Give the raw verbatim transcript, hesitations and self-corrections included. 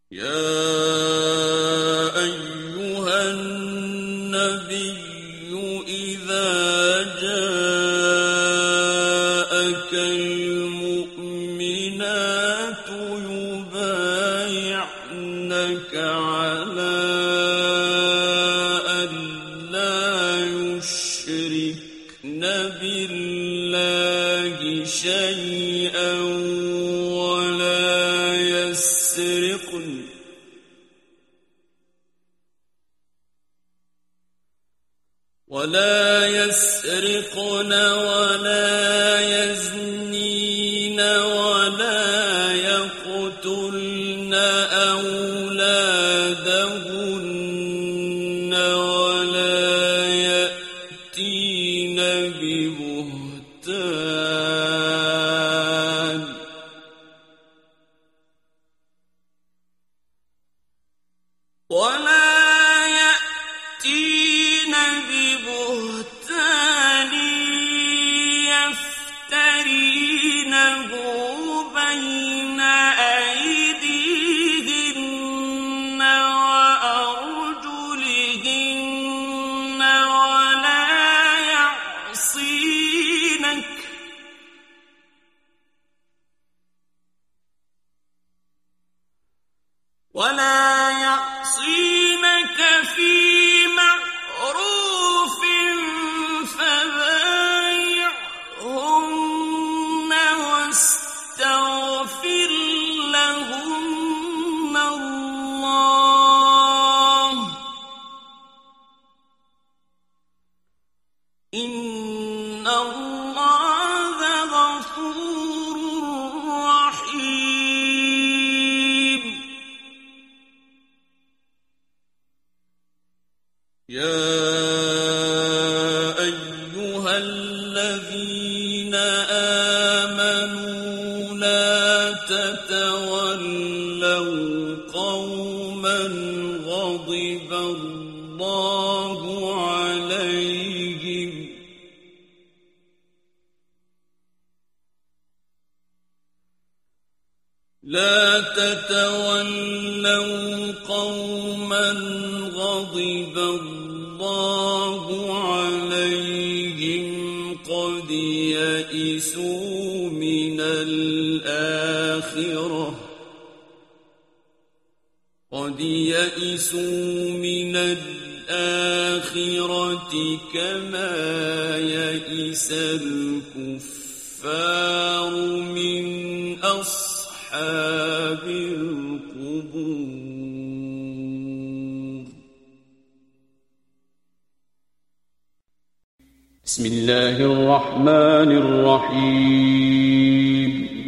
يا أيها النبي إذا جاءك المؤمنات يبايعنك على أن لا يشركن بالله شيئا ولا يسرقن ولا يسرقن ولا يزنين ولا يقتلن أولادهن ولا يأتين ببهتان ولا يأتين ببهتان يفترينه بين أيديهن وأرجلهن ولا يعصينك ولا يعصينك في معروف فبايعهن واستغفر لهن الله إن الله غفور رحيم. يا أيها الذين آمنوا لا تتولوا قوما غضب الله عليهم لا تتولوا قوما غضب الله عليهم قد يئسوا من الآخرة قد يئسوا من الآخرة كما يئس الكفار من أصحاب القبور. بسم الله الرحمن الرحيم.